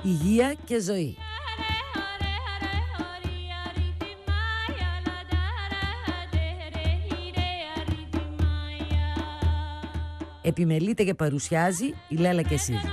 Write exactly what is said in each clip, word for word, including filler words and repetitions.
υγεία και ζωή. Επιμελείται και παρουσιάζει η Λέλα Κεσίδη.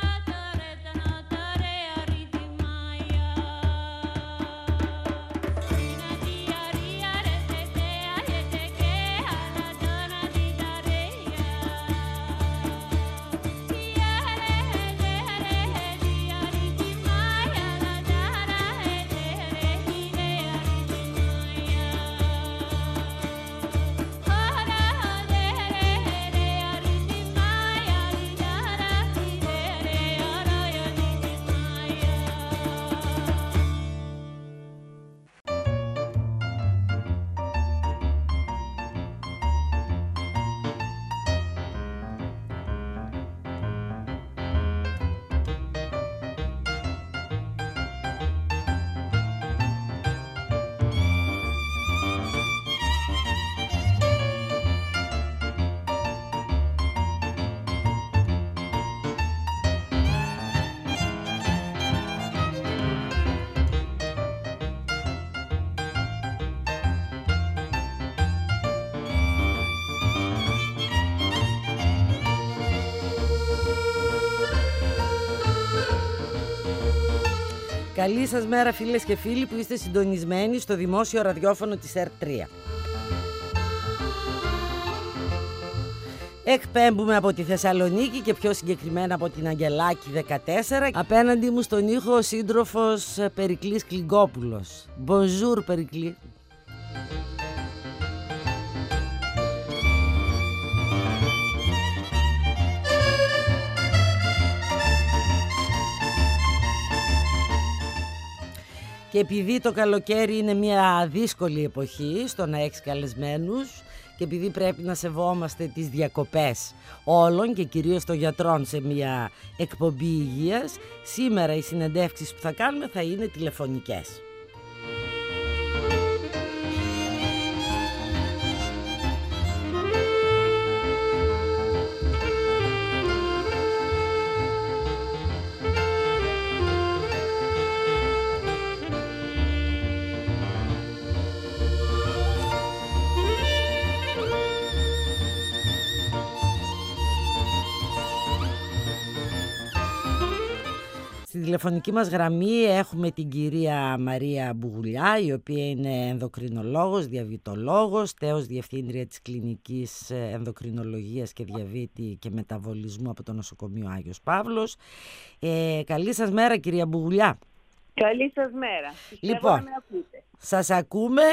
Καλή σας μέρα φίλες και φίλοι που είστε συντονισμένοι στο δημόσιο ραδιόφωνο της ΕΡΤ τρία. Εκπέμπουμε από τη Θεσσαλονίκη και πιο συγκεκριμένα από την Αγγελάκη δεκατέσσερα. Απέναντι μου στον ήχο ο σύντροφος Περικλής Κλιγκόπουλος. Bonjour Περικλή. Και επειδή το καλοκαίρι είναι μια δύσκολη εποχή στο να έχεις καλεσμένους και επειδή πρέπει να σεβόμαστε τις διακοπές όλων και κυρίως των γιατρών σε μια εκπομπή υγείας, σήμερα οι συνεντεύξεις που θα κάνουμε θα είναι τηλεφωνικές. Στην τηλεφωνική μας γραμμή έχουμε την κυρία Μαρία Μπουγουλιά, η οποία είναι ενδοκρινολόγος, διαβητολόγος, τέως διευθύντρια της κλινικής ενδοκρινολογίας και διαβήτη και μεταβολισμού από το νοσοκομείο Άγιος Παύλος. Ε, καλή σας μέρα κυρία Μπουγουλιά. Καλή σας μέρα. Λοιπόν, να ακούτε. Σας ακούμε.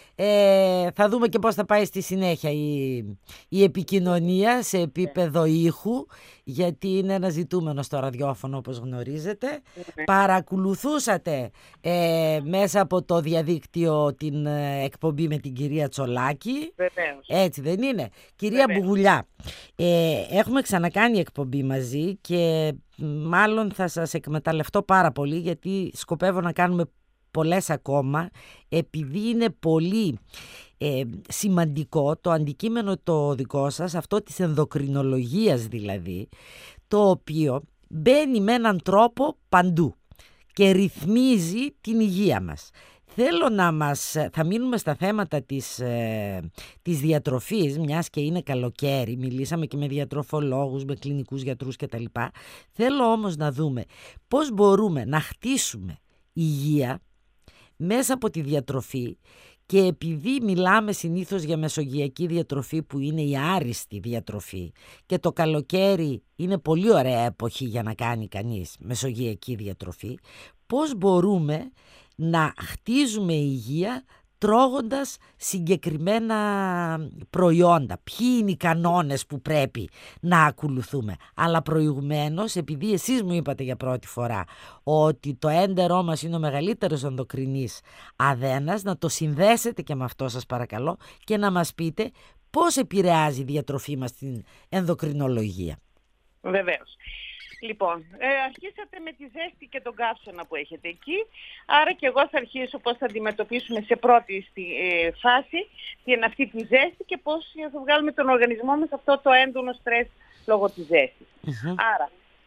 Ε, θα δούμε και πώς θα πάει στη συνέχεια η, η επικοινωνία σε επίπεδο yeah. ήχου, γιατί είναι ένα ζητούμενο στο ραδιόφωνο όπως γνωρίζετε. Yeah. Παρακολουθούσατε ε, μέσα από το διαδίκτυο την ε, εκπομπή με την κυρία Τσολάκη. Βεβαίως. Έτσι δεν είναι? Κυρία Βεβαίως. Μπουγουλιά, ε, έχουμε ξανακάνει εκπομπή μαζί και μάλλον θα σας εκμεταλλευτώ πάρα πολύ, γιατί σκοπεύω να κάνουμε πολλές ακόμα, επειδή είναι πολύ ε, σημαντικό το αντικείμενο το δικό σας, αυτό της ενδοκρινολογίας δηλαδή, το οποίο μπαίνει με έναν τρόπο παντού και ρυθμίζει την υγεία μας. Θέλω να μας, θα μείνουμε στα θέματα της, ε, της διατροφής, μιας και είναι καλοκαίρι, μιλήσαμε και με διατροφολόγους, με κλινικούς γιατρούς κτλ. Θέλω όμως να δούμε πώς μπορούμε να χτίσουμε υγεία μέσα από τη διατροφή, και επειδή μιλάμε συνήθως για μεσογειακή διατροφή που είναι η άριστη διατροφή και το καλοκαίρι είναι πολύ ωραία εποχή για να κάνει κανείς μεσογειακή διατροφή, πώς μπορούμε να χτίζουμε υγεία τρώγοντας συγκεκριμένα προϊόντα. Ποιοι είναι οι κανόνες που πρέπει να ακολουθούμε. Αλλά προηγουμένως, επειδή εσείς μου είπατε για πρώτη φορά ότι το έντερό μας είναι ο μεγαλύτερος ενδοκρινής αδένας, να το συνδέσετε και με αυτό σας παρακαλώ και να μας πείτε πώς επηρεάζει η διατροφή μας στην ενδοκρινολογία. Βεβαίως. Λοιπόν, ε, αρχίσατε με τη ζέστη και τον καύσωνα που έχετε εκεί, άρα και εγώ θα αρχίσω πώς θα αντιμετωπίσουμε σε πρώτη στη, ε, φάση την αυτή τη ζέστη και πώς θα βγάλουμε τον οργανισμό μας αυτό το έντονο στρες λόγω της ζέστης. Mm-hmm. Άρα,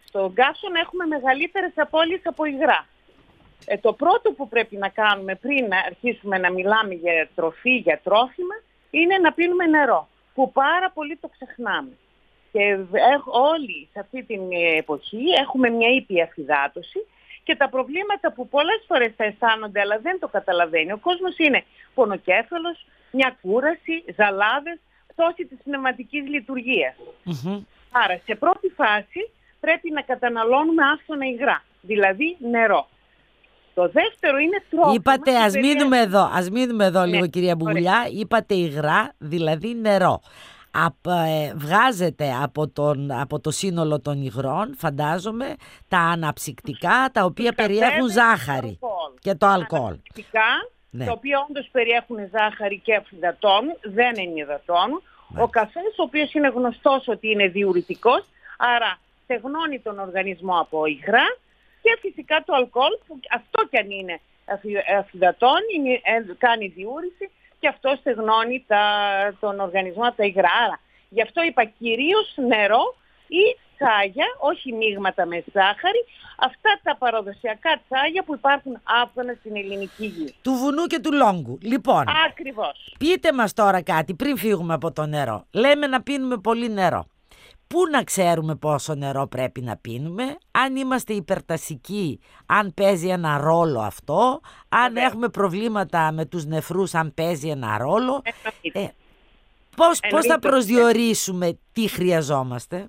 στον καύσωνα έχουμε μεγαλύτερες απώλειες από υγρά. Ε, το πρώτο που πρέπει να κάνουμε πριν να αρχίσουμε να μιλάμε για τροφή, για τρόφιμα, είναι να πίνουμε νερό, που πάρα πολύ το ξεχνάμε. Και όλοι σε αυτή την εποχή έχουμε μια ήπια αφυδάτωση και τα προβλήματα που πολλές φορές θα αισθάνονται αλλά δεν το καταλαβαίνει ο κόσμος είναι πονοκέφαλος, μια κούραση, ζαλάδες, πτώση της πνευματικής λειτουργίας. Mm-hmm. Άρα σε πρώτη φάση πρέπει να καταναλώνουμε άφθονα υγρά, δηλαδή νερό. Το δεύτερο είναι τρόφιμα. Είπατε, ας περί... μείνουμε εδώ, ας μείνουμε εδώ ναι, λίγο κυρία Μπουγουλιά, ωραία. Είπατε υγρά, δηλαδή νερό. Απ, ε, βγάζετε από, τον, από το σύνολο των υγρών, φαντάζομαι, τα αναψυκτικά, τα οποία τους περιέχουν καφέδες, ζάχαρη το και το αλκοόλ. Αναψυκτικά, ναι. Τα οποία όντως περιέχουν ζάχαρη και αφυδατώνουν, δεν ενυδατώνουν. Ο καφές, ο οποίος είναι γνωστός ότι είναι διουρητικός, άρα στεγνώνει τον οργανισμό από υγρά, και φυσικά το αλκοόλ, που αυτό κι αν είναι αφυδατώνει, κάνει διούρηση, και αυτό στεγνώνει τα, τον οργανισμό από τα υγρά. Άρα, γι' αυτό είπα κυρίως νερό ή τσάγια, όχι μείγματα με ζάχαρη, αυτά τα παραδοσιακά τσάγια που υπάρχουν άφθονα στην ελληνική γη. Του βουνού και του λόγκου. Λοιπόν, ακριβώς. Πείτε μας τώρα κάτι πριν φύγουμε από το νερό. Λέμε να πίνουμε πολύ νερό. Πού να ξέρουμε πόσο νερό πρέπει να πίνουμε, αν είμαστε υπερτασικοί, αν παίζει ένα ρόλο αυτό, αν okay. έχουμε προβλήματα με τους νεφρούς, αν παίζει ένα ρόλο. Ε, πώς, πώς θα προσδιορίσουμε τι χρειαζόμαστε?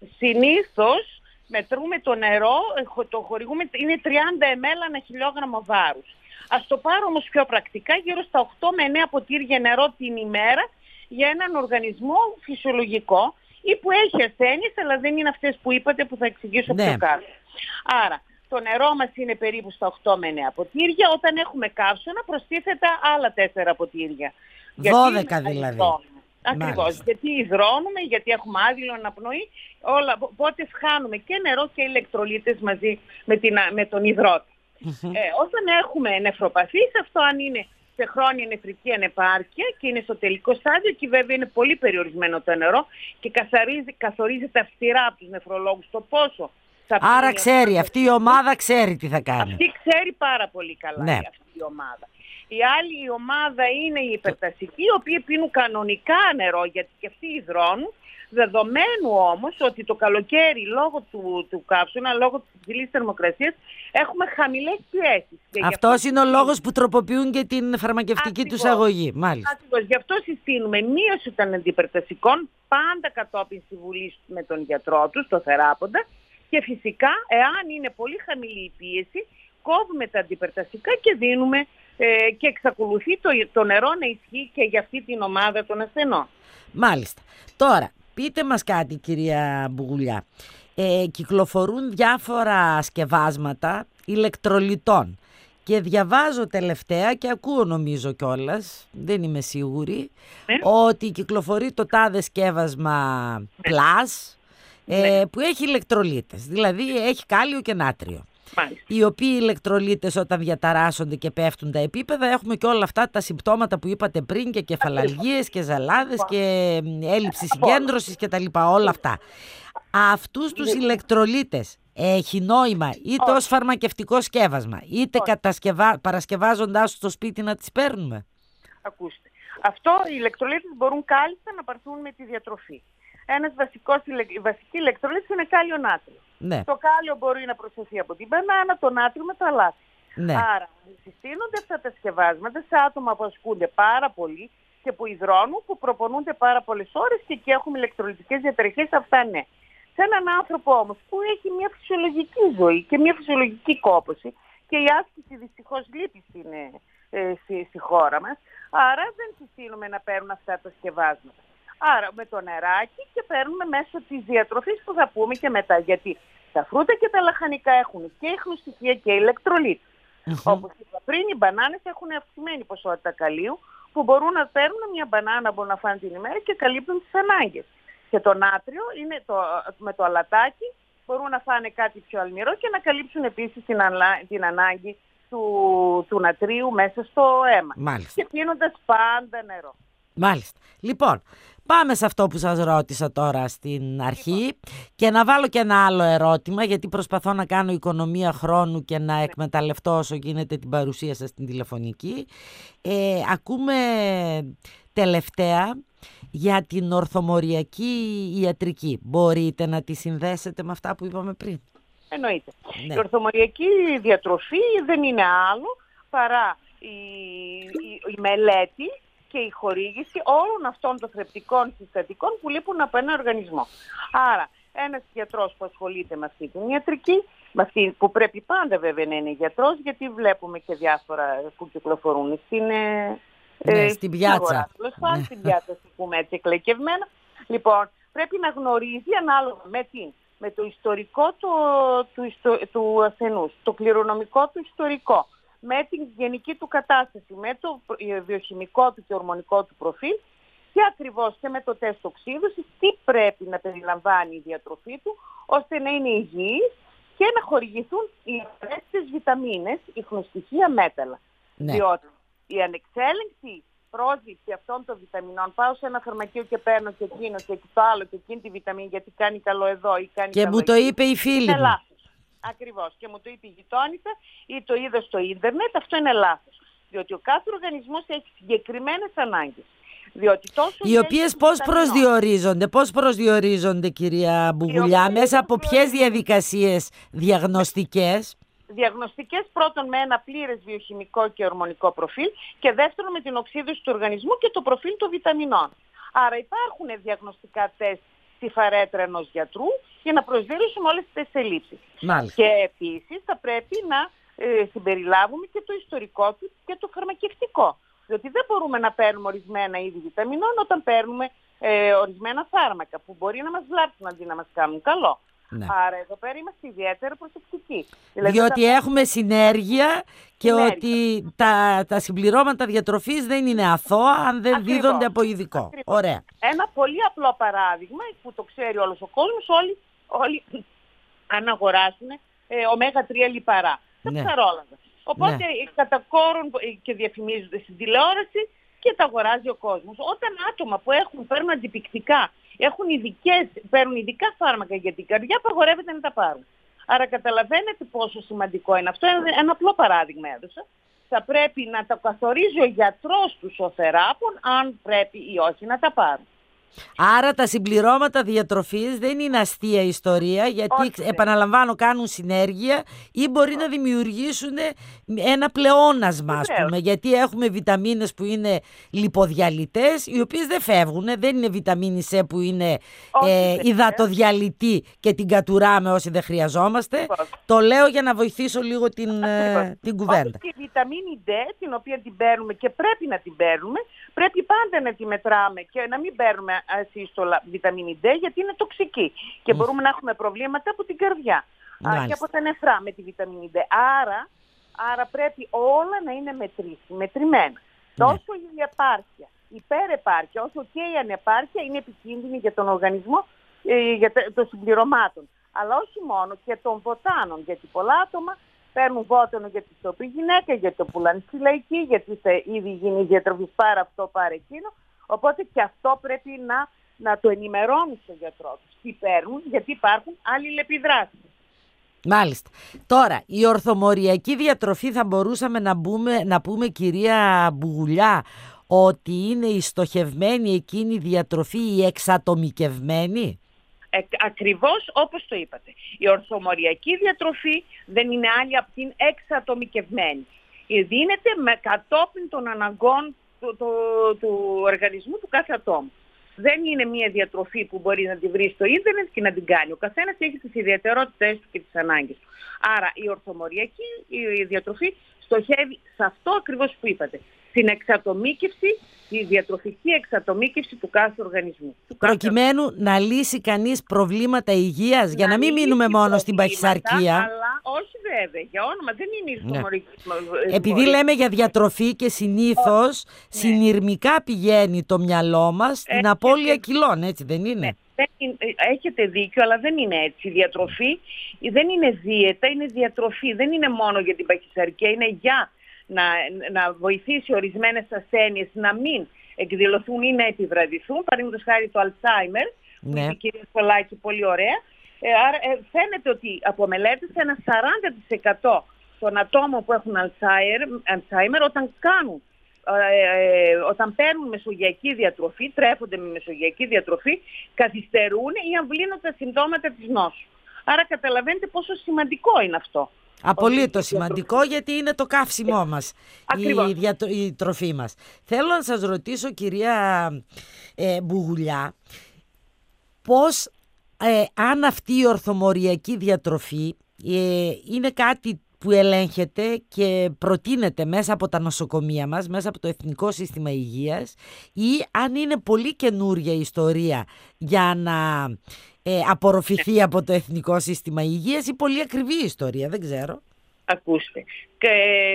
Συνήθως μετρούμε το νερό, το χορηγούμε, είναι τριάντα μιλιλίτρα ανά χιλιόγραμμο βάρους. Ας το πάρω όμως πιο πρακτικά, γύρω στα οκτώ με εννέα ποτήρια νερό την ημέρα για έναν οργανισμό φυσιολογικό, ή που έχει ασθένειες, αλλά δεν είναι αυτές που είπατε που θα εξηγήσω ναι. πιο κάτω. Άρα, το νερό μας είναι περίπου στα οκτώ με εννέα ποτήρια. Όταν έχουμε καύσωνα, προστίθεται άλλα τέσσερα ποτήρια. δώδεκα δηλαδή. Ακριβώς. Γιατί υδρώνουμε, γιατί έχουμε άδειλο αναπνοή, όλα, οπότε χάνουμε και νερό και ηλεκτρολίτες μαζί με, την, με τον υδρότη. Mm-hmm. Ε, όταν έχουμε νεφροπαθείς, αυτό αν είναι σε χρόνια νεφρική ανεπάρκεια και είναι στο τελικό στάδιο, και βέβαια είναι πολύ περιορισμένο το νερό και καθαρίζει, καθορίζεται αυστηρά από τους νεφρολόγους το πόσο θα πει. Άρα ξέρει, αυτή η ομάδα ξέρει τι θα κάνει. Αυτή ξέρει πάρα πολύ καλά ναι. αυτή η ομάδα. Η άλλη η ομάδα είναι οι υπερτασικοί, οι οποίοι πίνουν κανονικά νερό, γιατί και αυτοί υδρώνουν, δεδομένου όμως ότι το καλοκαίρι λόγω του, του καύσωνα, λόγω της υψηλής θερμοκρασίας, έχουμε χαμηλές πιέσεις. Αυτός αυτό... είναι ο λόγος που τροποποιούν και την φαρμακευτική τους αγωγή. Μάλιστα. Ακριβώς. Γι' αυτό συστήνουμε μείωση των αντιπερτασικών, πάντα κατόπιν συμβουλής με τον γιατρό τους, το θεράποντα, και φυσικά, εάν είναι πολύ χαμηλή η πίεση, κόβουμε τα αντιπερτασικά και δίνουμε ε, και εξακολουθεί το, το νερό να ισχύει και για αυτή την ομάδα των ασθενών. Μάλιστα. Τώρα, πείτε μας κάτι κυρία Μπουγουλιά. Ε, κυκλοφορούν διάφορα σκευάσματα ηλεκτρολιτών και διαβάζω τελευταία και ακούω νομίζω κιόλας, δεν είμαι σίγουρη, ναι. ότι κυκλοφορεί το τάδε σκεύασμα ναι. Plus ε, ναι. που έχει ηλεκτρολίτες, δηλαδή έχει κάλιο και νάτριο. Μάλιστα. Οι οποίοι ηλεκτρολίτες όταν διαταράσσονται και πέφτουν τα επίπεδα, έχουμε και όλα αυτά τα συμπτώματα που είπατε πριν, και κεφαλαλγίες και ζαλάδες και έλλειψη συγκέντρωσης και τα λοιπά, όλα αυτά. Αυτούς τους ηλεκτρολίτες έχει νόημα είτε ως φαρμακευτικό σκεύασμα, είτε κατασκευα... παρασκευάζοντάς στο σπίτι να τις παίρνουμε? Ακούστε, αυτό οι ηλεκτρολίτες μπορούν κάλλιστα να πάρθουν με τη διατροφή. Ένας βασικός, βασική ηλεκτρολίτης είναι κάλιο νάτριο. Ναι. Το κάλιο μπορεί να προσθεθεί από την μπανάνα, το νάτριο με το αλάτι. Ναι. Άρα συστήνονται αυτά τα σκευάσματα σε άτομα που ασκούνται πάρα πολύ και που υδρώνουν, που προπονούνται πάρα πολλές ώρες και εκεί έχουμε ηλεκτρολιτικές διαταραχές, αυτά ναι. Σε έναν άνθρωπο όμως που έχει μια φυσιολογική ζωή και μια φυσιολογική κόπωση, και η άσκηση δυστυχώς λείπει στην, ε, στη, στη χώρα μας, άρα δεν συστήνουμε να παίρνουν αυτά τα σκευάσματα. Άρα με το νεράκι και παίρνουμε μέσω της διατροφής που θα πούμε και μετά. Γιατί τα φρούτα και τα λαχανικά έχουν και ιχνοστοιχεία και ηλεκτρολίτες. Mm-hmm. Όπως είπα πριν, οι μπανάνες έχουν αυξημένη ποσότητα καλίου που μπορούν να παίρνουν μια μπανάνα, μπορούν να φάνε την ημέρα και καλύπτουν τις ανάγκες. Και το νάτριο είναι το, με το αλατάκι μπορούν να φάνε κάτι πιο αλμυρό και να καλύψουν επίσης την, αλα, την ανάγκη του, του νατρίου μέσα στο αίμα. Μάλιστα. Και πίνοντας πάντα νερό. Μάλιστα. Λοιπόν, πάμε σε αυτό που σας ρώτησα τώρα στην αρχή λοιπόν. Και να βάλω και ένα άλλο ερώτημα, γιατί προσπαθώ να κάνω οικονομία χρόνου και να ναι. εκμεταλλευτώ όσο γίνεται την παρουσία σας στην τηλεφωνική. Ε, ακούμε τελευταία για την ορθομοριακή ιατρική. Μπορείτε να τη συνδέσετε με αυτά που είπαμε πριν? Εννοείται. Ναι. Η ορθομοριακή διατροφή δεν είναι άλλο παρά η, η, η μελέτη και η χορήγηση όλων αυτών των θρεπτικών συστατικών που λείπουν από ένα οργανισμό. Άρα, ένας γιατρός που ασχολείται με αυτή την ιατρική, με αυτή που πρέπει πάντα βέβαια να είναι γιατρός, γιατί βλέπουμε και διάφορα που κυκλοφορούν στην, ναι, ε, στην πιάτσα. Ναι. Στην πιάτσα, ας πούμε έτσι, εκλεκευμένα. Λοιπόν, πρέπει να γνωρίζει ανάλογα με, την, με το ιστορικό του, του, του, του ασθενούς, το κληρονομικό του ιστορικό, με την γενική του κατάσταση, με το βιοχημικό του και ορμονικό του προφίλ και ακριβώς και με το τεστ οξύδωσης, τι πρέπει να περιλαμβάνει η διατροφή του, ώστε να είναι υγιής και να χορηγηθούν οι απαραίτητες βιταμίνες, ιχνοστοιχεία, μέταλλα. Ναι. Διότι η ανεξέλεγκτη πρόσληψη αυτών των βιταμινών, πάω σε ένα φαρμακείο και παίρνω και εκείνο και το άλλο και εκείνη τη βιταμίνη γιατί κάνει καλό εδώ ή κάνει και καλό μου το είπε η φίλη μου. Ακριβώς. Και μου το είπε η γειτόνισσα ή το είδα στο ίντερνετ, αυτό είναι λάθος. Διότι ο κάθε οργανισμός έχει συγκεκριμένες ανάγκες. Διότι τόσο οι οποίες πώς προσδιορίζονται, πώς προσδιορίζονται κυρία Μπουγουλιά, μέσα από ποιες διαδικασίες διαγνωστικές? Διαγνωστικές πρώτον με ένα πλήρες βιοχημικό και ορμονικό προφίλ και δεύτερον με την οξύδωση του οργανισμού και το προφίλ των βιταμινών. Άρα υπάρχουν διαγνωστικά τεστ στη φαρέτρα ενός γιατρού για να προσδιορίσουμε όλες τις ελλείψεις. Και επίσης θα πρέπει να ε, συμπεριλάβουμε και το ιστορικό του και το φαρμακευτικό. Διότι δεν μπορούμε να παίρνουμε ορισμένα είδη βιταμινών όταν παίρνουμε ε, ορισμένα φάρμακα που μπορεί να μας βλάψουν αντί να μας κάνουν καλό. Ναι. Άρα εδώ πέρα είμαστε ιδιαίτερα προσεκτικοί. Δηλαδή, διότι θα... έχουμε συνέργεια και συνέργεια. Ότι τα, τα συμπληρώματα διατροφής δεν είναι αθώα αν δεν ακριβώς. Δίδονται από ειδικό. Ακριβώς. Ωραία. Ένα πολύ απλό παράδειγμα που το ξέρει όλος ο κόσμος, όλοι, όλοι αν αγοράσουν ε, ωμέγα τρία λιπαρά. Τα ναι. ψαρόλαδα. Οπότε ναι. κατά κόρον και διαφημίζονται στην τηλεόραση και τα αγοράζει ο κόσμος. Όταν άτομα που έχουν, παίρνουν αντιπυκτικά, έχουν ειδικές, παίρνουν ειδικά φάρμακα για την καρδιά, απαγορεύεται να τα πάρουν. Άρα καταλαβαίνετε πόσο σημαντικό είναι αυτό. Ένα, ένα απλό παράδειγμα έδωσα. Θα πρέπει να τα καθορίζει ο γιατρός τους ο θεράπων, αν πρέπει ή όχι να τα πάρουν. Άρα τα συμπληρώματα διατροφής δεν είναι αστεία ιστορία, γιατί όχι, επαναλαμβάνω κάνουν συνέργεια ή μπορεί όχι. Να δημιουργήσουν ένα πλεόνασμα, ας πούμε, γιατί έχουμε βιταμίνες που είναι λιποδιαλυτές, οι οποίες δεν φεύγουν, δεν είναι βιταμίνη C που είναι ε, υδατοδιαλυτή και την κατουράμε όσοι δεν χρειαζόμαστε. Όχι. Το λέω για να βοηθήσω λίγο την, ε, την κουβέντα. Όχι, η βιταμίνη D, την οποία την παίρνουμε και πρέπει να την παίρνουμε, πρέπει πάντα να τη μετράμε και να μην παίρνουμε ασύστολα βιταμίνη D, γιατί είναι τοξική και mm. μπορούμε να έχουμε προβλήματα από την καρδιά α, και από τα νεφρά με τη βιταμίνη D. Άρα, άρα πρέπει όλα να είναι μετρήσι, μετρημένα. Mm. Τόσο η επάρκεια, η υπερεπάρκεια, όσο και η ανεπάρκεια είναι επικίνδυνη για τον οργανισμό ε, για των συμπληρωμάτων. Αλλά όχι μόνο και των βοτάνων, γιατί πολλά άτομα παίρνουν βότανο γιατί το πει γυναίκα, γιατί το πουλάνε στη λαϊκή, γιατί θα ήδη γίνει διατροφής, πάρε αυτό, πάρε εκείνο. Οπότε και αυτό πρέπει να, να το ενημερώνουν στον γιατρό τους. Τι παίρνουν, γιατί υπάρχουν αλληλεπιδράσεις. Μάλιστα. Τώρα, η ορθομοριακή διατροφή θα μπορούσαμε να, μπούμε, να πούμε, κυρία Μπουγουλιά, ότι είναι η στοχευμένη εκείνη η διατροφή, η εξατομικευμένη? Ε, ακριβώς όπως το είπατε. Η ορθομοριακή διατροφή δεν είναι άλλη από την εξατομικευμένη. Δίνεται με κατόπιν των αναγκών του, του, του οργανισμού του κάθε ατόμου. Δεν είναι μια διατροφή που μπορεί να τη βρει στο ίντερνετ και να την κάνει. Ο καθένας έχει τις ιδιαιτερότητες του και τις ανάγκες του. Άρα η ορθομοριακή η διατροφή στοχεύει σε αυτό ακριβώς που είπατε. Στην εξατομίκευση, τη διατροφική εξατομίκευση του κάθε οργανισμού. Του Προκειμένου κάθε... να λύσει κανείς προβλήματα υγείας, να για να μην μείνουμε μόνο στην παχυσαρκία. Αλλά όχι βέβαια, για όνομα δεν είναι η ορθομοριακή. Ναι. Επειδή λέμε για διατροφή και συνήθως oh, συνειρμικά ναι. πηγαίνει το μυαλό μας στην έχετε... απώλεια κιλών, έτσι δεν είναι? Ναι. Έχετε δίκιο, αλλά δεν είναι έτσι. Η διατροφή δεν είναι δίαιτα, είναι διατροφή. Δεν είναι μόνο για την παχυσαρκία, είναι για να, να βοηθήσει ορισμένες ασθένειες να μην εκδηλωθούν ή να επιβραδυθούν. Παραδείγματος χάρη το Alzheimer, που Ναι. είπε η κυρία Σολάκη πολύ ωραία. Ε, άρα ε, φαίνεται ότι από μελέτες ένα σαράντα τοις εκατό των ατόμων που έχουν Alzheimer όταν κάνουν, ε, ε, όταν παίρνουν μεσογειακή διατροφή, τρέφονται με μεσογειακή διατροφή, καθυστερούν ή αμβλύνουν τα συμπτώματα της νόσου. Άρα καταλαβαίνετε πόσο σημαντικό είναι αυτό. Απολύτως σημαντικό, γιατί είναι το καύσιμό μας, η, διατρο... η τροφή μας. Θέλω να σας ρωτήσω, κυρία ε, Μπουγουλιά, πώς, ε, αν αυτή η ορθομοριακή διατροφή ε, είναι κάτι που ελέγχεται και προτείνεται μέσα από τα νοσοκομεία μας, μέσα από το Εθνικό Σύστημα Υγείας, ή αν είναι πολύ καινούρια ιστορία για να ε, απορροφηθεί από το Εθνικό Σύστημα Υγείας, ή πολύ ακριβή ιστορία, δεν ξέρω. Ακούστε, και,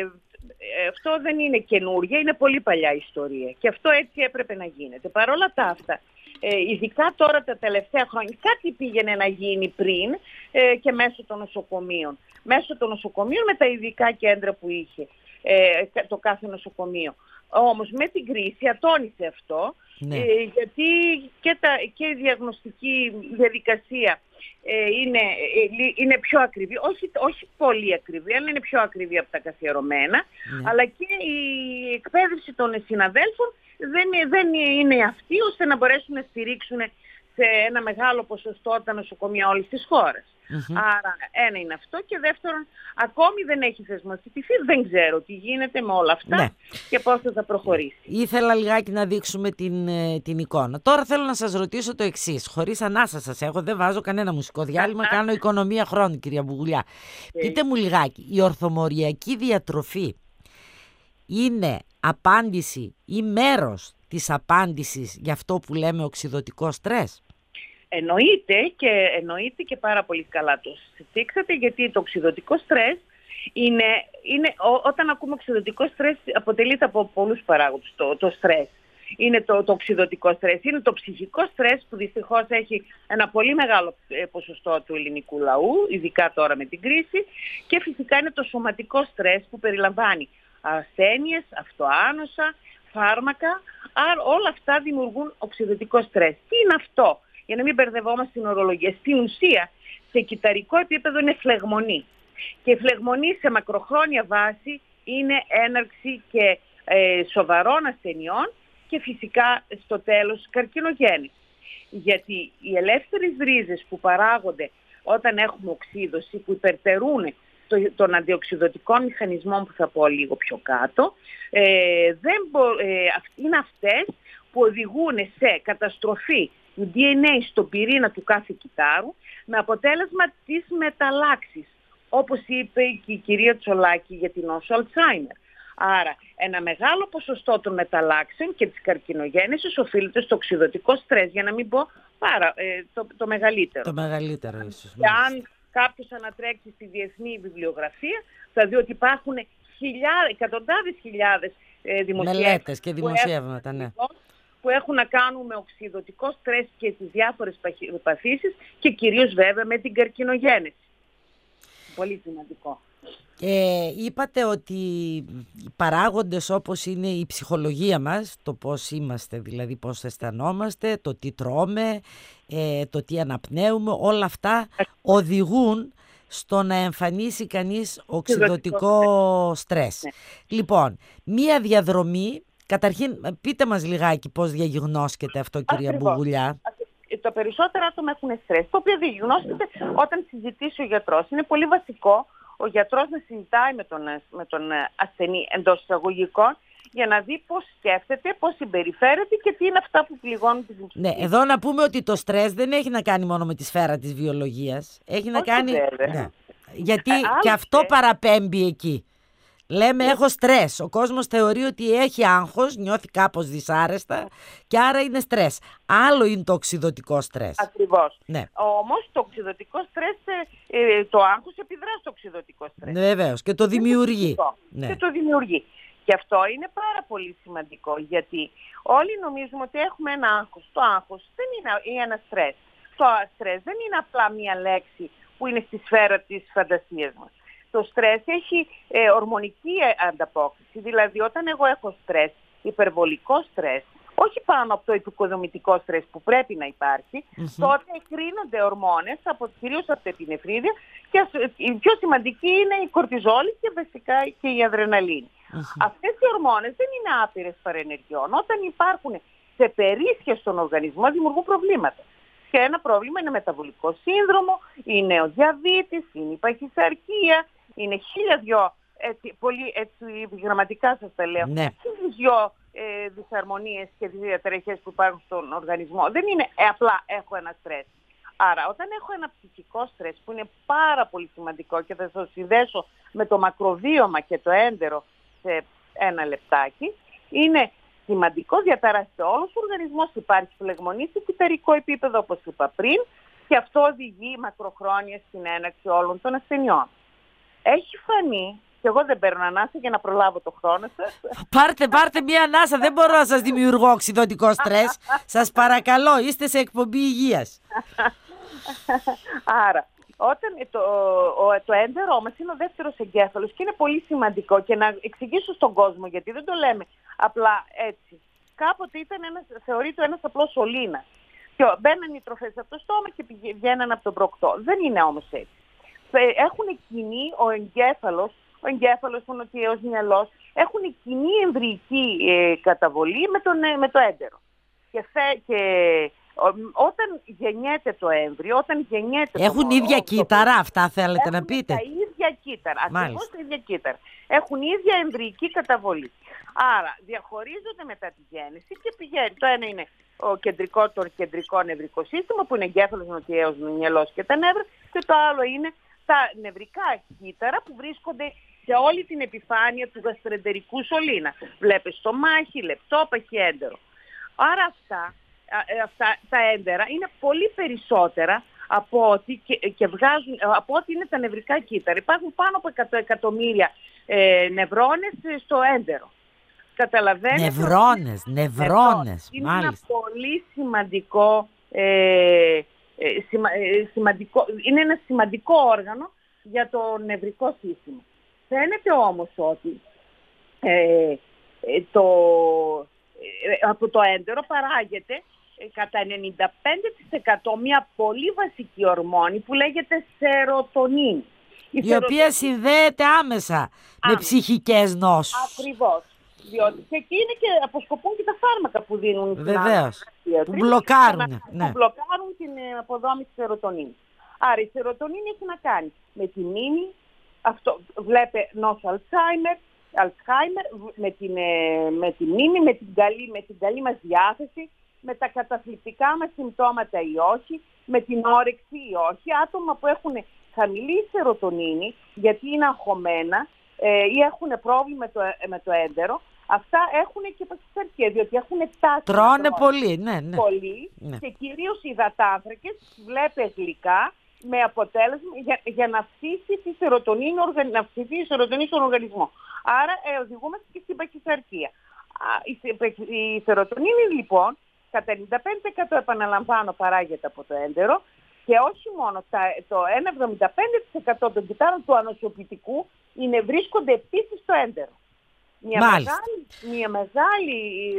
ε, αυτό δεν είναι καινούρια, είναι πολύ παλιά ιστορία και αυτό έτσι έπρεπε να γίνεται. Παρ' όλα τα αυτά, ε, ειδικά τώρα τα τελευταία χρόνια, κάτι πήγαινε να γίνει πριν ε, και μέσω των νοσοκομείων. Μέσω των νοσοκομείων με τα ειδικά κέντρα που είχε ε, το κάθε νοσοκομείο. Όμως με την κρίση ατώνησε αυτό, ναι. ε, γιατί και, τα, και η διαγνωστική διαδικασία ε, είναι, ε, είναι πιο ακριβή, όχι, όχι πολύ ακριβή, αλλά είναι πιο ακριβή από τα καθιερωμένα, ναι. Αλλά και η εκπαίδευση των συναδέλφων δεν, δεν είναι αυτή ώστε να μπορέσουν να στηρίξουν σε ένα μεγάλο ποσοστό τα νοσοκομεία όλης της χώρας. Mm-hmm. Άρα ένα είναι αυτό και δεύτερον ακόμη δεν έχει θεσμοθετηθεί, δεν ξέρω τι γίνεται με όλα αυτά, ναι. Και πώς θα προχωρήσει. Ήθελα λιγάκι να δείξουμε την, την εικόνα. Τώρα θέλω να σας ρωτήσω το εξής, χωρίς ανάσα σας έχω, δεν βάζω κανένα μουσικό διάλειμμα, κάνω οικονομία χρόνου, κυρία Μπουγουλιά. Okay. Πείτε μου λιγάκι, η ορθομοριακή διατροφή είναι απάντηση ή μέρος της απάντησης για αυτό που λέμε οξυδωτικό στρες? Εννοείται και, εννοείται και πάρα πολύ καλά το συζητήξατε, γιατί το οξυδωτικό στρες είναι, είναι ό, όταν ακούμε οξυδωτικό στρες αποτελείται από πολλούς παράγοντες το, το στρες. Είναι το, το οξυδωτικό στρες, είναι το ψυχικό στρες που δυστυχώς έχει ένα πολύ μεγάλο ποσοστό του ελληνικού λαού, ειδικά τώρα με την κρίση, και φυσικά είναι το σωματικό στρες που περιλαμβάνει ασθένειες, αυτοάνοσα, φάρμακα, άρα όλα αυτά δημιουργούν οξυδωτικό στρες. Τι είναι αυτό? Για να μην μπερδευόμαστε στην ορολογία. Στην ουσία, σε κυταρικό επίπεδο είναι φλεγμονή. Και φλεγμονή σε μακροχρόνια βάση είναι έναρξη και ε, σοβαρών ασθενειών και φυσικά στο τέλος καρκινογέννης. Γιατί οι ελεύθερες ρίζες που παράγονται όταν έχουμε οξύδωση, που υπερτερούν το, των αντιοξυδωτικών μηχανισμών που θα πω λίγο πιο κάτω, ε, δεν μπο, ε, είναι αυτές που οδηγούν σε καταστροφή του ντι εν έι στον πυρήνα του κάθε κυτάρου, με αποτέλεσμα τις μεταλλάξεις, όπως είπε και η κυρία Τσολάκη για την νόσο Alzheimer. Άρα ένα μεγάλο ποσοστό των μεταλλάξεων και της καρκινογέννησης οφείλεται στο οξυδωτικό στρες, για να μην πω πάρα, ε, το, το μεγαλύτερο. Το μεγαλύτερο ίσως. Και αν κάποιος ανατρέξει στη διεθνή βιβλιογραφία, θα δει ότι υπάρχουν χιλιάδες, εκατοντάδες χιλιάδες ε, δημοσιεύματα. Μελέτες και δημοσιεύματα, ναι. που έχουν να κάνουν με οξυδωτικό στρες και τις διάφορες παθήσεις και κυρίως βέβαια με την καρκινογέννηση. Πολύ σημαντικό. Ε, είπατε ότι οι παράγοντες όπως είναι η ψυχολογία μας, το πώς είμαστε, δηλαδή πώς αισθανόμαστε, το τι τρώμε, ε, το τι αναπνέουμε, όλα αυτά οδηγούν στο να εμφανίσει κανείς οξυδωτικό στρες. Ναι. Λοιπόν, μία διαδρομή. Καταρχήν, πείτε μας λιγάκι πώς διαγνώσκεται αυτό, κυρία Ακριβώς. Μπουγουλιά. Τα περισσότερα άτομα έχουν στρες, το οποίο διαγνώσκεται όταν συζητήσει ο γιατρός. Είναι πολύ βασικό ο γιατρός να συζητάει με τον, με τον ασθενή εντός εισαγωγικών για να δει πώς σκέφτεται, πώς συμπεριφέρεται και τι είναι αυτά που πληγώνουν τη δημιουργία. Ναι, εδώ να πούμε ότι το στρες δεν έχει να κάνει μόνο με τη σφαίρα της βιολογίας. Έχει να Όχι κάνει... Ναι. Γιατί ε, και αυτό παραπέμπει εκεί. Λέμε έχω στρες. Ο κόσμος θεωρεί ότι έχει άγχος, νιώθει κάπως δυσάρεστα και άρα είναι στρες. Άλλο είναι το οξυδωτικό στρες. Ακριβώς. Ναι. Όμως το οξυδωτικό στρες, ε, το άγχος επιδρά στο οξυδωτικό στρες. Ναι, βεβαίως. Και το δημιουργεί. Ναι. Και το δημιουργεί. Και αυτό είναι πάρα πολύ σημαντικό, γιατί όλοι νομίζουμε ότι έχουμε ένα άγχος. Το άγχος δεν είναι ένα στρες. Το στρες δεν είναι απλά μία λέξη που είναι στη σφαίρα της φαντασίας μας. Το στρες έχει ε, ορμονική ανταπόκριση, δηλαδή όταν εγώ έχω στρες, υπερβολικό στρες, όχι πάνω από το επικοδομητικό στρες που πρέπει να υπάρχει, mm-hmm. τότε εκρίνονται ορμόνες, από, κυρίως από την εφρίδια, και η πιο σημαντική είναι η κορτιζόλη και βασικά και η αδρεναλίνη. Mm-hmm. Αυτές οι ορμόνες δεν είναι άπειρες παρενεργειών. Όταν υπάρχουν σε περίσσια στον οργανισμό δημιουργούν προβλήματα. Και ένα πρόβλημα είναι μεταβολικό σύνδρομο, είναι ο διαβήτης, είναι η παχυσαρκία, είναι χίλια δυο, έτσι, πολύ έτσι, γραμματικά σας τα λέω, ναι. χίλια δυο ε, δυσαρμονίες και διαταραχές που υπάρχουν στον οργανισμό. Δεν είναι ε, απλά έχω ένα στρες. Άρα όταν έχω ένα ψυχικό στρες που είναι πάρα πολύ σημαντικό και θα το συνδέσω με το μακροβίωμα και το έντερο σε ένα λεπτάκι, είναι σημαντικό, διαταράσσεται όλος ο οργανισμός, υπάρχει φλεγμονή σε κυταρικό επίπεδο όπως είπα πριν και αυτό οδηγεί μακροχρόνια στην έναρξη όλων των ασθενειών. Έχει φανεί, και εγώ δεν παίρνω ανάσα για να προλάβω το χρόνο σας. Πάρτε, πάρτε μία ανάσα, δεν μπορώ να σας δημιουργώ οξυδωτικό στρες. Σας παρακαλώ, είστε σε εκπομπή υγείας. Άρα, όταν το, ο, το έντερό μας είναι ο δεύτερος εγκέφαλος και είναι πολύ σημαντικό και να εξηγήσω στον κόσμο γιατί δεν το λέμε απλά έτσι. Κάποτε ήταν ένας, θεωρείται ένας απλός σωλήνας. Και μπαίναν οι τροφές από το στόμα και βγαίναν από τον προκτό. Δεν είναι όμως έτσι. Έχουν κοινή ο εγκέφαλος, ο εγκέφαλος, ο νοτιαίος μυαλός, έχουν κοινή εμβρυϊκή ε, καταβολή με, τον, ε, με το έντερο. Και, θε, και όταν γεννιέται το έμβριο, όταν γεννιέται έχουν το, ίδια το, κύτταρα, το, αυτά θέλετε έχουν να πείτε. Τα ίδια κύτταρα, ακριβώς τα ίδια κύτταρα. Έχουν ίδια εμβρυϊκή καταβολή. Άρα διαχωρίζονται μετά τη γέννηση και πηγαίνει. Το ένα είναι ο κεντρικό, το κεντρικό νευρικό σύστημα που είναι εγκέφαλος, νοτιαίος μυαλός και τα νεύρα, και το άλλο είναι τα νευρικά κύτταρα που βρίσκονται σε όλη την επιφάνεια του γαστροεντερικού σωλήνα. Βλέπεις στομάχι, λεπτό, παχυέντερο. Άρα αυτά, αυτά τα έντερα είναι πολύ περισσότερα από ό,τι, και, και βγάζουν, από ό,τι είναι τα νευρικά κύτταρα. Υπάρχουν πάνω από εκατό εκατομμύρια ε, νευρώνες στο έντερο. Καταλαβαίνετε. Νευρώνες, νευρώνες, είναι μάλιστα. ένα πολύ σημαντικό, ε, ε, σημα, ε, σημαντικό, είναι ένα σημαντικό όργανο για το νευρικό σύστημα. Φαίνεται όμως ότι ε, ε, το, ε, από το έντερο παράγεται ε, κατά ενενήντα πέντε τοις εκατό μια πολύ βασική ορμόνη που λέγεται σερωτονίνη. Η, η σερωτονίνη οποία συνδέεται άμεσα, άμεσα με ψυχικές νόσους. Ακριβώς. Διότι και εκεί είναι και αποσκοπούν και τα φάρμακα που δίνουν. Βεβαίως. Που μπλοκάρουν. Να, ναι. Που μπλοκάρουν την αποδόμηση της σερωτονίνης. Άρα η σερωτονίνη έχει να κάνει με τη μνήμη, αυτό βλέπε νόσο Αλτσχάιμερ, Αλτσχάιμερ με, την, με τη μνήμη, με την, καλή, με την καλή μας διάθεση, με τα καταθλιπτικά μας συμπτώματα ή όχι, με την όρεξη ή όχι. Άτομα που έχουν χαμηλή σερωτονίνη γιατί είναι αγχωμένα ε, ή έχουν πρόβλημα με το, με το έντερο, αυτά έχουν και παχυσαρκία, διότι έχουν τάση. Τρώνε πολύ, ναι, ναι. Πολύ, ναι. Και κυρίως οι υδατάνθρακες, βλέπε γλυκά, με αποτέλεσμα για, για να αυξήσει τη σερωτονίνη, να αυξηθεί η σερωτονίνη στον οργανισμό. Άρα ε, οδηγούμαστε και στην παχυσαρκία. Η, η σερωτονίνη λοιπόν, κατά ενενήντα πέντε τοις εκατό επαναλαμβάνω παράγεται από το έντερο και όχι μόνο, τα, το εβδομήντα πέντε τοις εκατό των κυτάρων του ανοσοποιητικού είναι, βρίσκονται επίσης στο έντερο. Μια μεγάλη, μια μεγάλη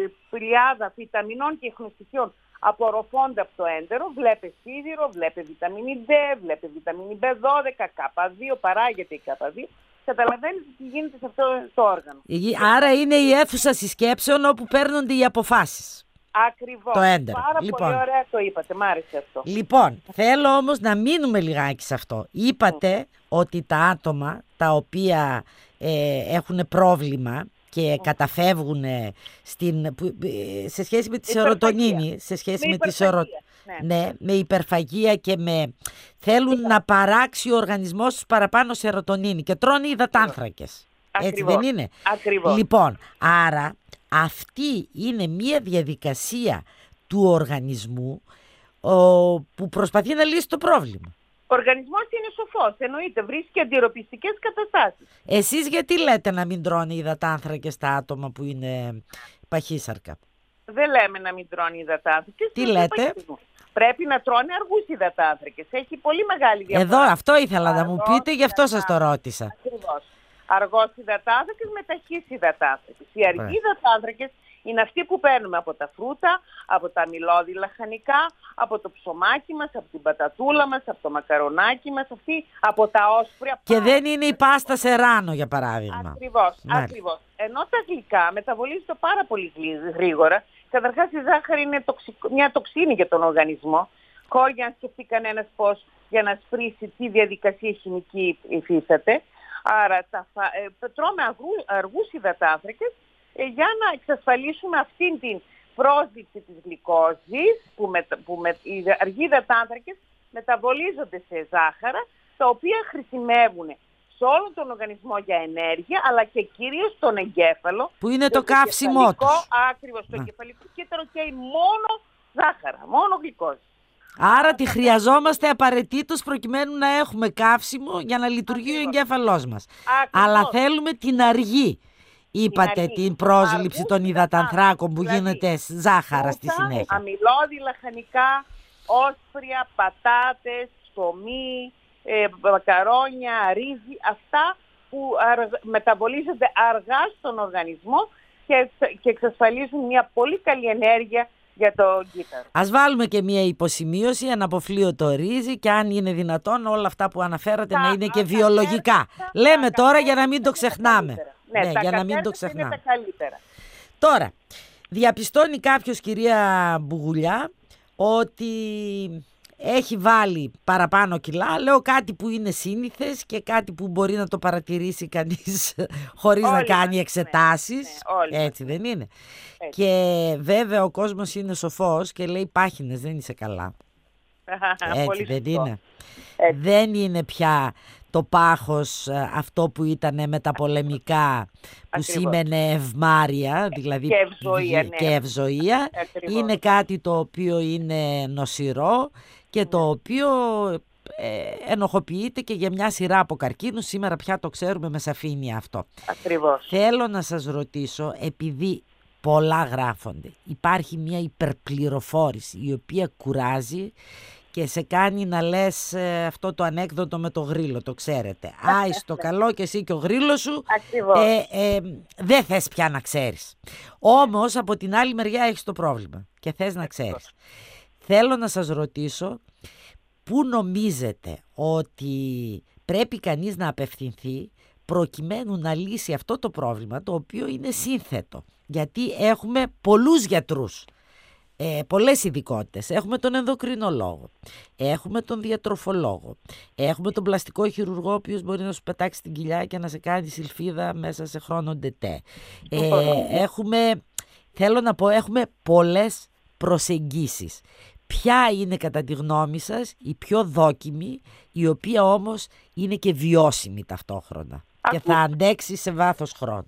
πλειάδα βιταμινών και ιχνοστοιχείων απορροφώνται από το έντερο, βλέπε σίδηρο, βλέπε βιταμίνη D, βλέπε βιταμίνη μπι δώδεκα, κάπα δύο, παράγεται η κάπα δύο. Καταλαβαίνετε τι γίνεται σε αυτό το όργανο. Άρα είναι η αίθουσα συσκέψεων όπου παίρνονται οι αποφάσεις. Ακριβώς. Το έντερο. Πάρα λοιπόν, πολύ ωραία το είπατε, μ' άρεσε αυτό. Λοιπόν, θέλω όμως να μείνουμε λιγάκι σε αυτό. Είπατε mm. ότι τα άτομα τα οποία ε, έχουν πρόβλημα και mm. καταφεύγουν στην, σε σχέση με τη σερωτονίνη, σε σχέση με, με τη σερο... ναι. Ναι, με υπερφαγία και με θέλουν yeah. να παράξει ο οργανισμός τους παραπάνω σερωτονίνη και τρώνε υδατάνθρακες. Έτσι δεν είναι? Ακριβώς. Λοιπόν, άρα αυτή είναι μία διαδικασία του οργανισμού ο, που προσπαθεί να λύσει το πρόβλημα. Ο οργανισμός είναι σοφός, εννοείται, βρίσκει αντιρροπιστικές καταστάσεις. Εσείς γιατί λέτε να μην τρώνε υδατάνθρακες στα άτομα που είναι παχύσαρκα? Δεν λέμε να μην τρώνε υδατάνθρακες. Τι λέτε? Πρέπει να τρώνε αργούς υδατάνθρακες. Έχει πολύ μεγάλη διαφορά. Εδώ αυτό ήθελα αργός να μου πείτε, γι' αυτό σας το ρώτησα. Ακριβώς. Αργός υδατάνθρακες με ταχύς υδατάνθρακες. Οι αργοί υδατάνθρακες Είναι αυτή που παίρνουμε από τα φρούτα, από τα αμυλώδη λαχανικά, από το ψωμάκι μας, από την πατατούλα μας, από το μακαρονάκι μας, αυτή, από τα όσπρια. Και πάρα... δεν είναι η πάστα σεράνο, για παράδειγμα. Ακριβώς, ακριβώς. Ενώ τα γλυκά μεταβολίζονται πάρα πολύ γρήγορα. Καταρχάς η ζάχαρη είναι τοξικο... μια τοξίνη για τον οργανισμό. Χώρια αν σκεφτεί κανένας πώς για να σπρίσει τι διαδικασία χημική υφίσταται. Άρα τα φα... ε, τρώμε αργού... αργούς υδατάνθρακες ε, για να εξασφαλίσουμε αυτήν την πρόσληψη της γλυκόζης που, με... που με... οι αργοί υδατάνθρακες μεταβολίζονται σε ζάχαρα, τα οποία χρησιμεύουν σε όλο τον οργανισμό για ενέργεια, αλλά και κυρίως τον εγκέφαλο. Που είναι το, το καύσιμό τους. Ακριβώς, το εγκεφαλικό κύτταρο καίει μόνο ζάχαρα, μόνο γλυκόζη. Άρα τη χρειαζόμαστε απαραίτητος προκειμένου να έχουμε καύσιμο για να λειτουργεί Ακριβώς. ο εγκέφαλός μας. Ακριβώς. Αλλά θέλουμε την αργή, είπατε, την, την πρόσληψη αργή, των υδατανθράκων που δηλαδή, γίνεται ζάχαρα στη συνέχεια. Αμυλώδη, λαχανικά, όσπρια, πατάτες, ψωμί, ε, μακαρόνια, ρύζι, αυτά που αργ, μεταβολίζονται αργά στον οργανισμό και, και εξασφαλίζουν μια πολύ καλή ενέργεια για το κύτταρο. Ας βάλουμε και μια υποσημείωση, αναποφλίωτο ρύζι και αν είναι δυνατόν όλα αυτά που αναφέρατε τα, να είναι και βιολογικά. Τα, Λέμε τα, τώρα τα, για να μην το ξεχνάμε. Ναι, ναι τα για να μην το ξεχνάμε. Είναι τα καλύτερα. Τώρα, διαπιστώνει κάποιος, κυρία Μπουγουλιά, ότι έχει βάλει παραπάνω κιλά. Λέω κάτι που είναι σύνηθες και κάτι που μπορεί να το παρατηρήσει κανείς χωρίς όλοι να κάνει εξετάσεις. Ναι, ναι, έτσι δεν είναι. Έτσι. Και βέβαια ο κόσμος είναι σοφός και λέει πάχινες, δεν είσαι καλά. Έτσι δεν είναι. Έτσι. Δεν είναι πια το πάχος αυτό που ήταν μεταπολεμικά, που Ακριβώς. σήμαινε ευμάρεια, δηλαδή και ευζοία. Ναι. Και ευζοία. Είναι κάτι το οποίο είναι νοσηρό και το οποίο ε, ενοχοποιείται και για μια σειρά από καρκίνους. Σήμερα πια το ξέρουμε με σαφήνεια αυτό. Ακριβώς. Θέλω να σας ρωτήσω, επειδή πολλά γράφονται, υπάρχει μια υπερπληροφόρηση η οποία κουράζει και σε κάνει να λες ε, αυτό το ανέκδοτο με το γρίλο, το ξέρετε. Άι στο καλό και εσύ και ο γρίλος σου, ε, ε, δεν θες πια να ξέρεις. Όμως από την άλλη μεριά έχεις το πρόβλημα και θες να ξέρεις. Θέλω να σας ρωτήσω, πού νομίζετε ότι πρέπει κανείς να απευθυνθεί προκειμένου να λύσει αυτό το πρόβλημα, το οποίο είναι σύνθετο. Γιατί έχουμε πολλούς γιατρούς, ε, πολλές ειδικότητες. Έχουμε τον ενδοκρινολόγο, έχουμε τον διατροφολόγο, έχουμε τον πλαστικό χειρουργό, ο οποίος μπορεί να σου πετάξει την κοιλιά και να σε κάνει σιλφίδα μέσα σε χρόνο ντετέ. Ε, έχουμε, θέλω να πω, έχουμε πολλές προσεγγίσεις. Ποια είναι κατά τη γνώμη σας η πιο δόκιμη, η οποία όμως είναι και βιώσιμη ταυτόχρονα και θα αντέξει σε βάθος χρόνου?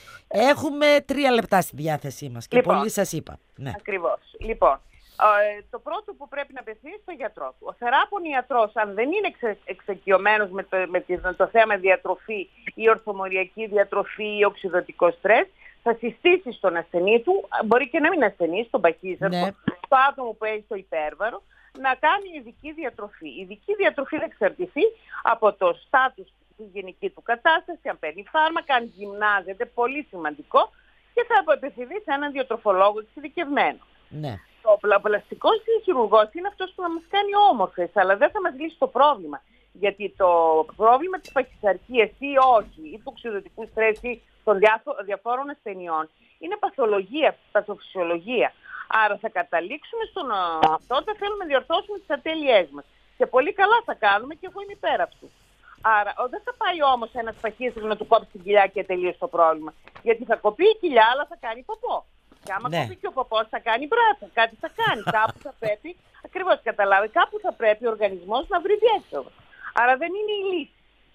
Έχουμε τρία λεπτά στη διάθεσή μας και λοιπόν, πολύ σας είπα. Ναι. Ακριβώς. Λοιπόν, ε, το πρώτο που πρέπει να απευθύνει στο γιατρό του. Ο θεράπων ιατρός, αν δεν είναι εξε, εξοικειωμένος με το, με το θέμα διατροφή ή ορθομοριακή διατροφή ή οξυδοτικό στρες, θα συστήσει στον ασθενή του, μπορεί και να μην ασθενή, στον παχύσαρκο, ναι. το άτομο που έχει το υπέρβαρο, να κάνει ειδική διατροφή. Η ειδική διατροφή θα εξαρτηθεί από το στάτους, τη γενική του κατάσταση, αν παίρνει φάρμακα, αν γυμνάζεται, πολύ σημαντικό, και θα απευθυνθεί σε έναν διατροφολόγο εξειδικευμένο. Ναι. Το πλαστικό χειρουργός είναι αυτός που θα μας κάνει όμορφες, αλλά δεν θα μας λύσει το πρόβλημα. Γιατί το πρόβλημα της παχυσαρκίας ή όχι, ή του οξυδοτικού στρες ή των διαφόρων ασθενειών, είναι παθολογία, παθοφυσιολογία. Άρα θα καταλήξουμε στον αυτό όταν θέλουμε να διορθώσουμε τις ατέλειές μας. Και πολύ καλά θα κάνουμε και εγώ είμαι υπέρ αυτού. Άρα δεν θα πάει όμως ένας παχύσαρκος να του κόψει την κοιλιά και τελείωσε το πρόβλημα. Γιατί θα κοπεί η κοιλιά, αλλά θα κάνει ποπό. Και άμα ναι. κοπεί και ο ποπός θα κάνει μπράτσα, κάτι θα κάνει. Κάπου θα πρέπει, ακριβώς καταλάβει, κάπου θα πρέπει ο οργανισμός να βρει διέξοδο. Άρα δεν είναι η λύση.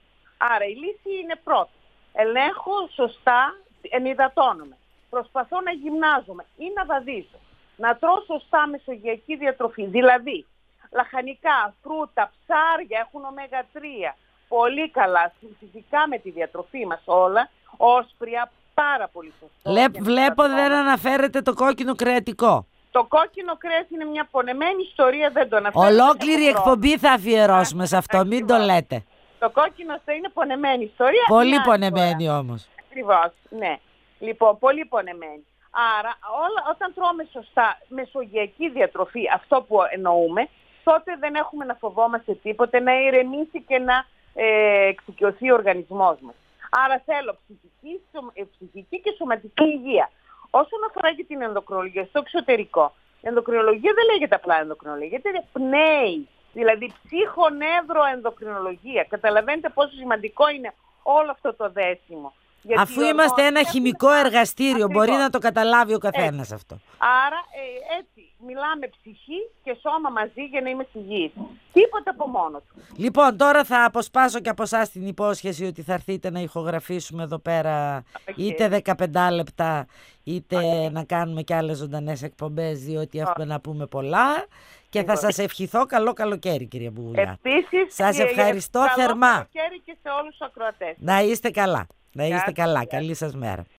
Άρα η λύση είναι πρώτη. Ελέγχω σωστά, ενυδατώνομαι. Προσπαθώ να γυμνάζομαι ή να βαδίζω. Να τρώω σωστά μεσογειακή διατροφή. Δηλαδή, λαχανικά, φρούτα, ψάρια έχουν ωμέγα τρία. Πολύ καλά. Φυσικά με τη διατροφή μας όλα. Όσπρια, πάρα πολύ σωστό. Λε, βλέπω δεν αναφέρεται το κόκκινο κρεατικό. Το κόκκινο κρέας είναι μια πονεμένη ιστορία, δεν το αναφέρω. Ολόκληρη εκπομπή θα αφιερώσουμε σε αυτό, μην το λέτε. Το κόκκινο θα είναι πονεμένη ιστορία. Πολύ πονεμένη όμως. Ακριβώς, ναι. Λοιπόν, πολύ πονεμένη. Άρα όλα, όταν τρώμε σωστά μεσογειακή διατροφή, αυτό που εννοούμε, τότε δεν έχουμε να φοβόμαστε τίποτε, να ηρεμήσει και να ε, εξοικειωθεί ο οργανισμός μας. Άρα θέλω ψυχική, σω, ε, ψυχική και σωματική υγεία. Όσον αφορά και την ενδοκρινολογία στο εξωτερικό, η ενδοκρινολογία δεν λέγεται απλά ενδοκρινολογία, λέγεται πνέη, δηλαδή ψυχονεύροενδοκρινολογία. Καταλαβαίνετε πόσο σημαντικό είναι όλο αυτό το δέσιμο. Γιατί αφού είμαστε ένα χημικό εργαστήριο, μπορεί να το καταλάβει ο καθένας έτσι. αυτό. Άρα ε, έτσι μιλάμε ψυχή και σώμα μαζί για να είμαστε υγιείς. Τίποτα από μόνο του. Λοιπόν, τώρα θα αποσπάσω και από εσάς την υπόσχεση ότι θα έρθετε να ηχογραφήσουμε εδώ πέρα okay. είτε δεκαπέντε λεπτά, είτε okay. να κάνουμε και άλλες ζωντανές εκπομπές, διότι okay. έχουμε να πούμε πολλά. Και θα σας ευχηθώ καλό καλοκαίρι, κυρία Μπουγουλιά. Επίσης, σας ευχαριστώ καλό θερμά. Καλό καλοκαίρι και σε όλους τους ακροατές. Να είστε καλά. Να είστε καλά. Καλή σας μέρα.